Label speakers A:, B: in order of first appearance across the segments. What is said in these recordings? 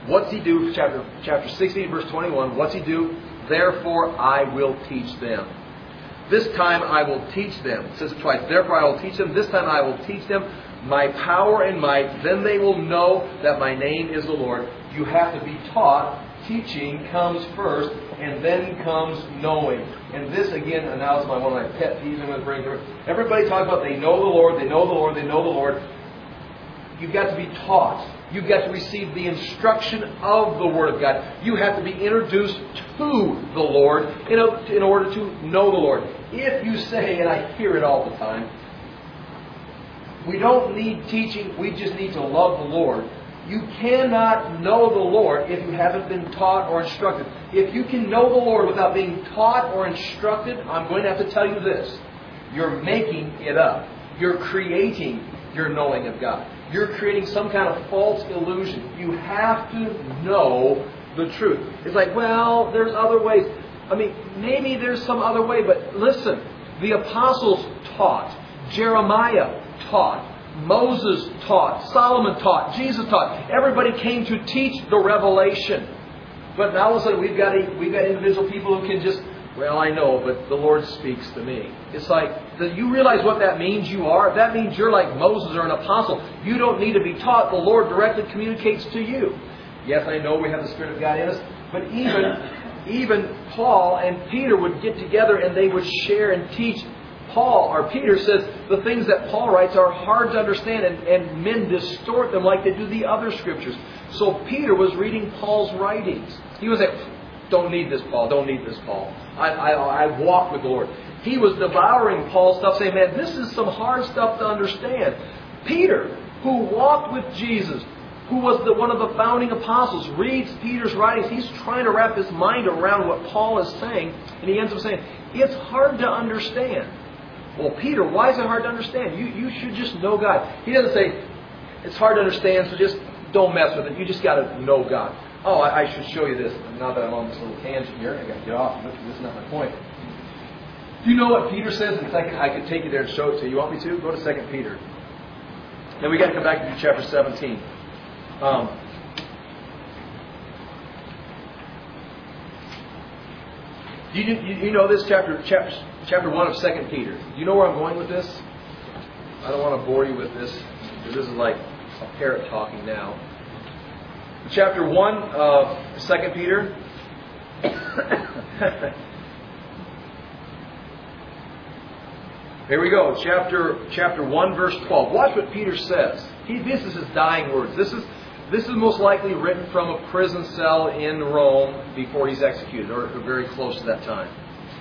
A: What's He do? Chapter 16, verse 21. What's He do? Therefore I will teach them. This time I will teach them. It says it twice. Therefore I will teach them. This time I will teach them my power and might. Then they will know that my name is the Lord. You have to be taught. Teaching comes first, and then comes knowing. And this, again, and now is one of my pet peeves I'm going to bring here. Everybody talks about they know the Lord, they know the Lord, they know the Lord. You've got to be taught. You've got to receive the instruction of the Word of God. You have to be introduced to the Lord in order to know the Lord. If you say, and I hear it all the time, we don't need teaching, we just need to love the Lord. You cannot know the Lord if you haven't been taught or instructed. If you can know the Lord without being taught or instructed, I'm going to have to tell you this. You're making it up. You're creating your knowing of God. You're creating some kind of false illusion. You have to know the truth. It's like, well, there's other ways. I mean, maybe there's some other way, but listen. The apostles taught. Jeremiah taught. Moses taught. Solomon taught. Jesus taught. Everybody came to teach the revelation. But now all of a sudden we've got individual people who can just, well, I know, but the Lord speaks to me. It's like, do you realize what that means you are? That means you're like Moses or an apostle. You don't need to be taught. The Lord directly communicates to you. Yes, I know we have the Spirit of God in us, but even Paul and Peter would get together and they would share and teach. Peter says the things that Paul writes are hard to understand and men distort them like they do the other scriptures. So Peter was reading Paul's writings. He was like, don't need this, Paul. Don't need this, Paul. I walk with the Lord. He was devouring Paul's stuff, saying, man, this is some hard stuff to understand. Peter, who walked with Jesus, who was one of the founding apostles, reads Peter's writings. He's trying to wrap his mind around what Paul is saying. And he ends up saying, it's hard to understand. Well, Peter, why is it hard to understand? You should just know God. He doesn't say, it's hard to understand, so just don't mess with it. You just got to know God. Oh, I should show you this. Now that I'm on this little tangent here, I got to get off. This is not my point. Do you know what Peter says in 2? I could take you there and show it to you. You want me to? Go to 2 Peter. Then we got to come back to chapter 17. You know this chapter 1 of 2 Peter. Do you know where I'm going with this? I don't want to bore you with this. This is like a parrot talking now. Chapter 1 of 2 Peter. Here we go. Chapter 1, verse 12. Watch what Peter says. This is his dying words. This is most likely written from a prison cell in Rome before he's executed, or very close to that time.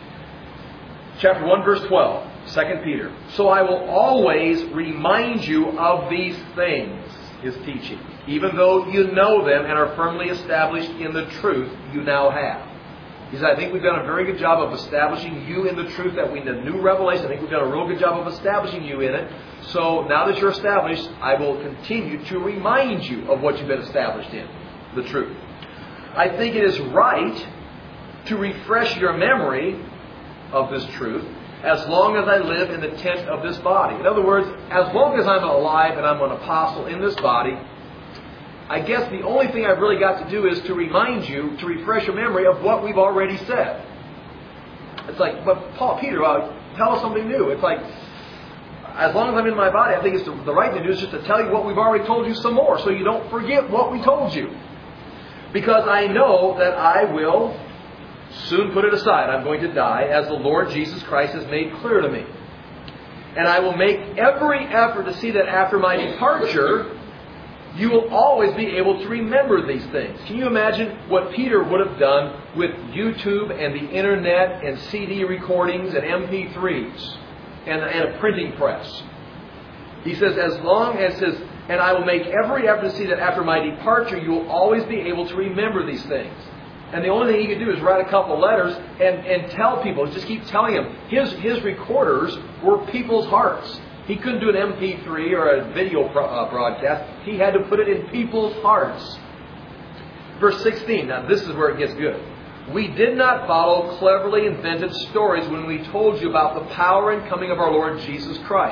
A: Chapter 1, verse 12. 2 Peter. So I will always remind you of these things, his teaching, even though you know them and are firmly established in the truth you now have. He said, I think we've done a very good job of establishing you in the truth that we need a new revelation. I think we've done a real good job of establishing you in it. So now that you're established, I will continue to remind you of what you've been established in, the truth. I think it is right to refresh your memory of this truth as long as I live in the tent of this body. In other words, as long as I'm alive and I'm an apostle in this body, I guess the only thing I've really got to do is to remind you, to refresh your memory of what we've already said. It's like, but Peter, tell us something new. It's like, as long as I'm in my body, I think it's the right thing to do is just to tell you what we've already told you some more, so you don't forget what we told you. Because I know that I will soon put it aside. I'm going to die, as the Lord Jesus Christ has made clear to me. And I will make every effort to see that after my departure, you will always be able to remember these things. Can you imagine what Peter would have done with YouTube and the internet and CD recordings and MP3s and a printing press? He says, and I will make every effort to see that after my departure, you will always be able to remember these things. And the only thing he could do is write a couple of letters and tell people, just keep telling them. His recorders were people's hearts. He couldn't do an MP3 or a video broadcast. He had to put it in people's hearts. Verse 16. Now this is where it gets good. We did not follow cleverly invented stories when we told you about the power and coming of our Lord Jesus Christ.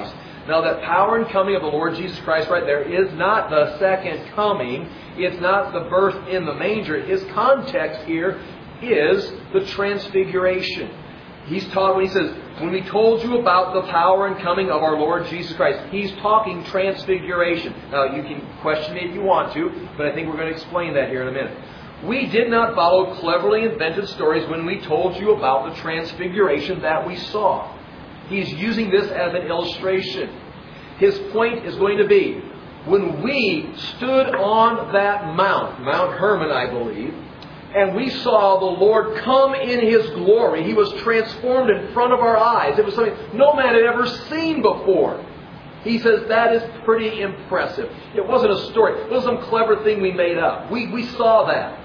A: Now that power and coming of the Lord Jesus Christ right there is not the second coming. It's not the birth in the manger. His context here is the transfiguration. He's taught when he says, when we told you about the power and coming of our Lord Jesus Christ, He's talking transfiguration. Now, you can question me if you want to, but I think we're going to explain that here in a minute. We did not follow cleverly invented stories when we told you about the transfiguration that we saw. He's using this as an illustration. His point is going to be, when we stood on that mount, Mount Hermon, I believe, and we saw the Lord come in His glory. He was transformed in front of our eyes. It was something no man had ever seen before. He says that is pretty impressive. It wasn't a story. It wasn't some clever thing we made up. We saw that.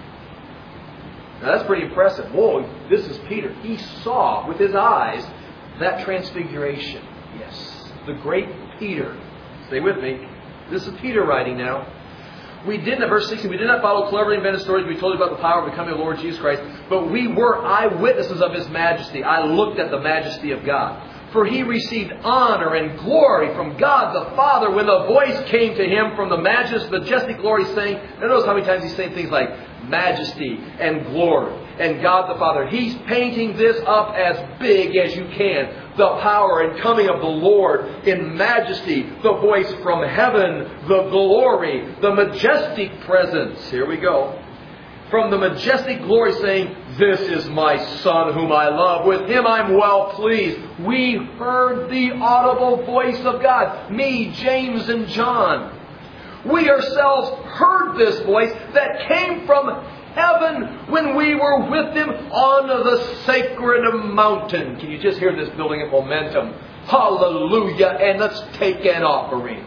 A: Now that's pretty impressive. Whoa, this is Peter. He saw with his eyes that transfiguration. Yes, the great Peter. Stay with me. This is Peter writing now. Verse 16, we did not follow cleverly invented stories. We told you about the power of the coming of the Lord Jesus Christ. But we were eyewitnesses of His majesty. I looked at the majesty of God. For He received honor and glory from God the Father when the voice came to Him from the majestic glory saying, and notice how many times He's saying things like majesty and glory and God the Father. He's painting this up as big as you can. The power and coming of the Lord in majesty, the voice from heaven, the glory, the majestic presence. Here we go. From the majestic glory saying, this is my Son whom I love. With Him I'm well pleased. We heard the audible voice of God. Me, James, and John. We ourselves heard this voice that came from heaven when we were with Him on the sacred mountain. Can you just hear this building of momentum? Hallelujah. And let's take an offering.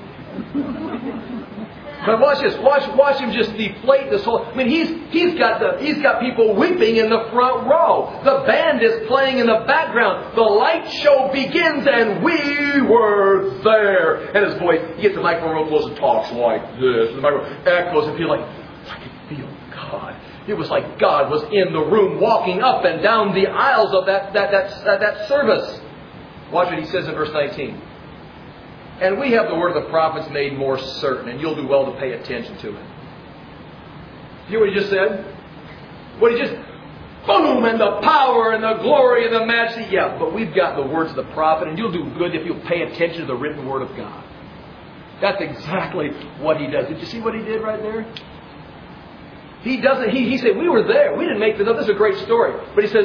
A: But watch this. Watch him just deflate this whole. I mean, he's got people weeping in the front row. The band is playing in the background. The light show begins, and we were there. And his voice, he gets the microphone real close and talks like this. The microphone echoes, and feel like I can feel God. It was like God was in the room, walking up and down the aisles of that service. Watch what he says in verse 19. And we have the word of the prophets made more certain, and you'll do well to pay attention to it. You hear what he just said? What he just, boom, and the power and the glory and the majesty. Yeah, but we've got the words of the prophet, and you'll do good if you'll pay attention to the written word of God. That's exactly what he does. Did you see what he did right there? He doesn't. He said, we were there. We didn't make this up. This is a great story. But he says,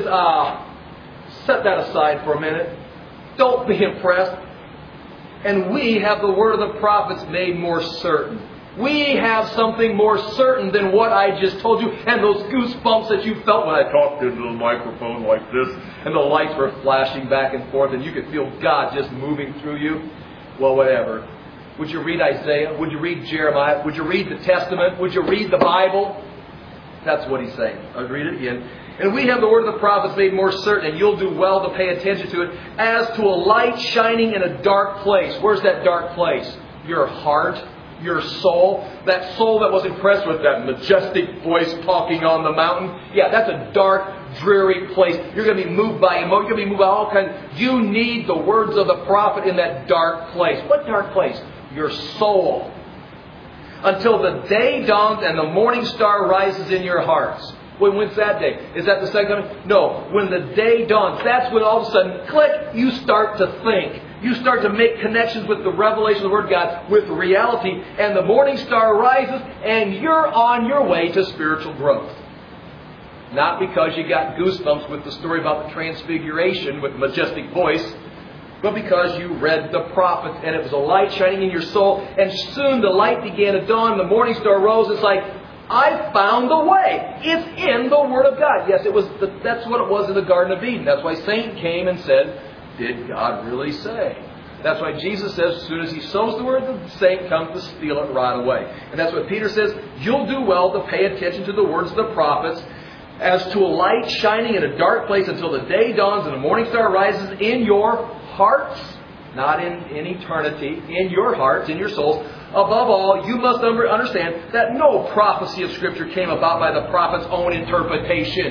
A: set that aside for a minute. Don't be impressed. And we have the word of the prophets made more certain. We have something more certain than what I just told you. And those goosebumps that you felt when I talked into the microphone like this. And the lights were flashing back and forth. And you could feel God just moving through you. Well, whatever. Would you read Isaiah? Would you read Jeremiah? Would you read the Testament? Would you read the Bible? That's what he's saying. I'll read it again. And we have the word of the prophets made more certain, and you'll do well to pay attention to it, as to a light shining in a dark place. Where's that dark place? Your heart, your soul. That soul that was impressed with that majestic voice talking on the mountain. Yeah, that's a dark, dreary place. You're going to be moved by emotion. You're going to be moved by all kinds. You need the words of the prophet in that dark place. What dark place? Your soul. Until the day dawns and the morning star rises in your hearts. When's that day? Is that the second coming? No. When the day dawns, that's when all of a sudden, click, you start to think. You start to make connections with the revelation of the Word of God, with reality. And the morning star rises and you're on your way to spiritual growth. Not because you got goosebumps with the story about the transfiguration with the majestic voice, but because you read the prophets and it was a light shining in your soul. And soon the light began to dawn. The morning star rose. It's like, I found the way. It's in the Word of God. Yes, that's what it was in the Garden of Eden. That's why Satan came and said, did God really say? That's why Jesus says, as soon as he sows the word, the Satan comes to steal it right away. And that's what Peter says, you'll do well to pay attention to the words of the prophets, as to a light shining in a dark place until the day dawns and the morning star rises in your hearts, not in eternity, in your hearts, in your souls. Above all, you must understand that no prophecy of Scripture came about by the prophet's own interpretation.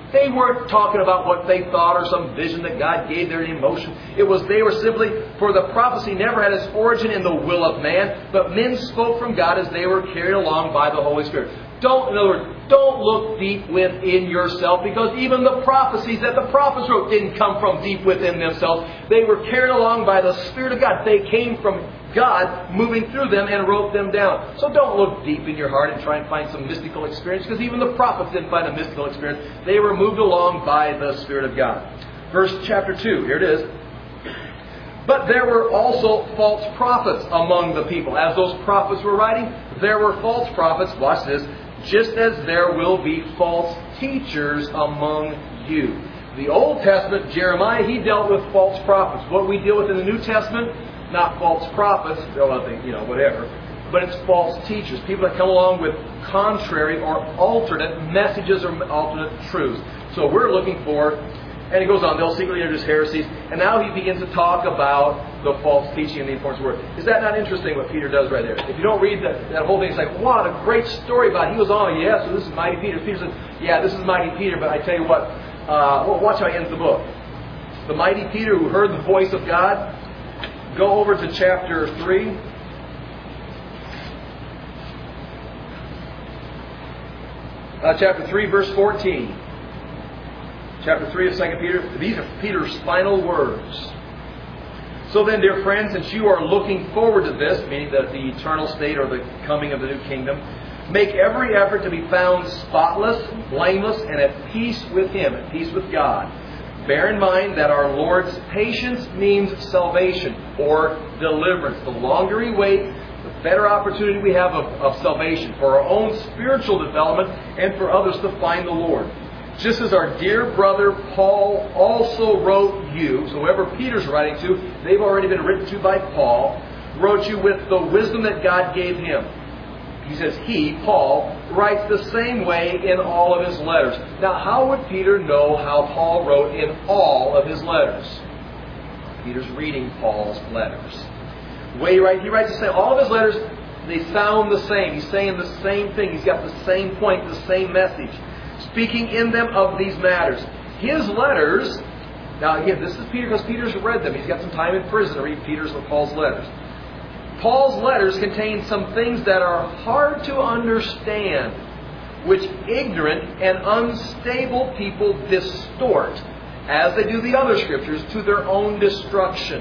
A: They weren't talking about what they thought or some vision that God gave their emotion. They were simply, for the prophecy never had its origin in the will of man, but men spoke from God as they were carried along by the Holy Spirit. In other words, don't look deep within yourself, because even the prophecies that the prophets wrote didn't come from deep within themselves. They were carried along by the Spirit of God. They came from God moving through them and wrote them down. So don't look deep in your heart and try and find some mystical experience, because even the prophets didn't find a mystical experience. They were moved along by the Spirit of God. Chapter 2, here it is. But there were also false prophets among the people. As those prophets were writing, there were false prophets, watch this, just as there will be false teachers among you. The Old Testament, Jeremiah, he dealt with false prophets. What we deal with in the New Testament, not false prophets, whatever, but it's false teachers. People that come along with contrary or alternate messages or alternate truths. So we're looking for, and he goes on, they'll secretly introduce heresies. And now he begins to talk about the false teaching and the importance of the word. Is that not interesting what Peter does right there? If you don't read that whole thing, it's like, what a great story about it. He was on, yeah, so this is Mighty Peter. Peter says, yeah, this is Mighty Peter, but I tell you what, watch how he ends the book. The Mighty Peter who heard the voice of God. Go over to chapter 3. Chapter 3, verse 14. Chapter 3 of 2 Peter. These are Peter's final words. So then, dear friends, since you are looking forward to this, meaning the eternal state or the coming of the new kingdom, make every effort to be found spotless, blameless, and at peace with Him, at peace with God. Bear in mind that our Lord's patience means salvation or deliverance. The longer we wait, the better opportunity we have of salvation for our own spiritual development and for others to find the Lord. Just as our dear brother Paul also wrote you, so whoever Peter's writing to, they've already been written to by Paul, wrote you with the wisdom that God gave him. He says he, Paul, writes the same way in all of his letters. Now, how would Peter know how Paul wrote in all of his letters? Peter's reading Paul's letters. The way he writes the same. All of his letters, they sound the same. He's saying the same thing. He's got the same point, the same message. Speaking in them of these matters. His letters, now again, this is Peter because Peter's read them. He's got some time in prison to read Peter's or Paul's letters. Paul's letters contain some things that are hard to understand, which ignorant and unstable people distort, as they do the other scriptures, to their own destruction.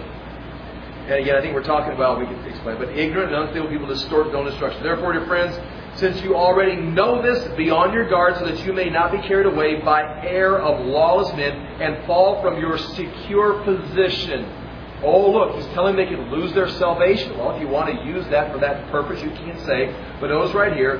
A: And again, I think we're talking about, we can explain, but ignorant and unstable people distort their own destruction. Therefore, dear friends, since you already know this, be on your guard so that you may not be carried away by error of lawless men and fall from your secure position. Oh, look, he's telling them they can lose their salvation. Well, if you want to use that for that purpose, you can say. But notice right here,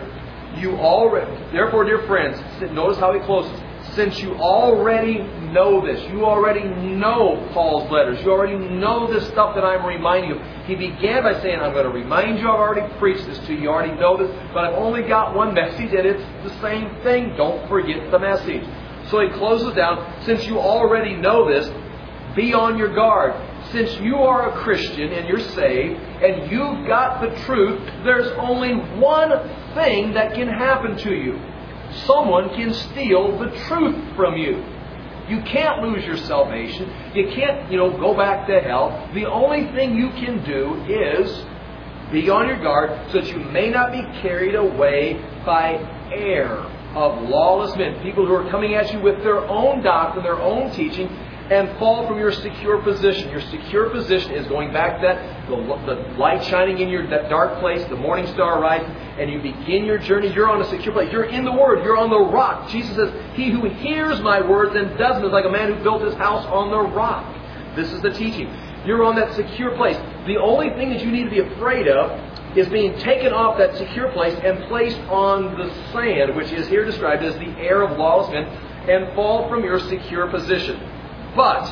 A: therefore, dear friends, notice how he closes. Since you already know this, you already know Paul's letters, you already know this stuff that I'm reminding you. He began by saying, I'm going to remind you, I've already preached this to you, you already know this, but I've only got one message, and it's the same thing. Don't forget the message. So he closes down, since you already know this, be on your guard. Since you are a Christian and you're saved and you've got the truth, there's only one thing that can happen to you. Someone can steal the truth from you. You can't lose your salvation. You can't, go back to hell. The only thing you can do is be on your guard so that you may not be carried away by error of lawless men. People who are coming at you with their own doctrine, their own teaching, and fall from your secure position. Your secure position is going back to that, the light shining in that dark place, the morning star rising, and you begin your journey. You're on a secure place. You're in the Word. You're on the rock. Jesus says, he who hears my words and does them is like a man who built his house on the rock. This is the teaching. You're on that secure place. The only thing that you need to be afraid of is being taken off that secure place and placed on the sand, which is here described as the error of lawless men, and fall from your secure position. But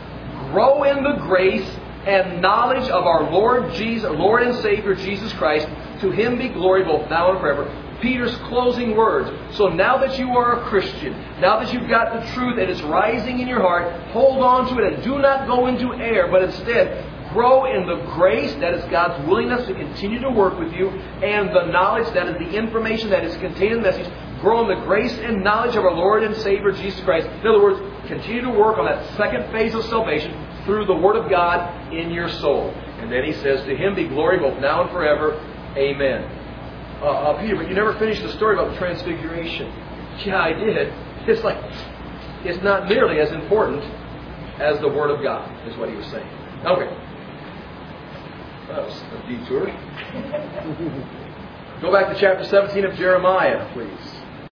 A: grow in the grace and knowledge of our Lord and Savior Jesus Christ. To Him be glory both now and forever. Peter's closing words. So now that you are a Christian, now that you've got the truth and it's rising in your heart, hold on to it and do not go into error, but instead grow in the grace that is God's willingness to continue to work with you, and the knowledge that is the information that is contained in the message. Grow in the grace and knowledge of our Lord and Savior Jesus Christ. In other words, continue to work on that second phase of salvation through the Word of God in your soul. And then he says, to Him be glory both now and forever. Amen. Peter, but you never finished the story about the transfiguration. Yeah, I did. It's like, it's not nearly as important as the Word of God, is what he was saying. Okay. That was a detour. Go back to chapter 17 of Jeremiah, please.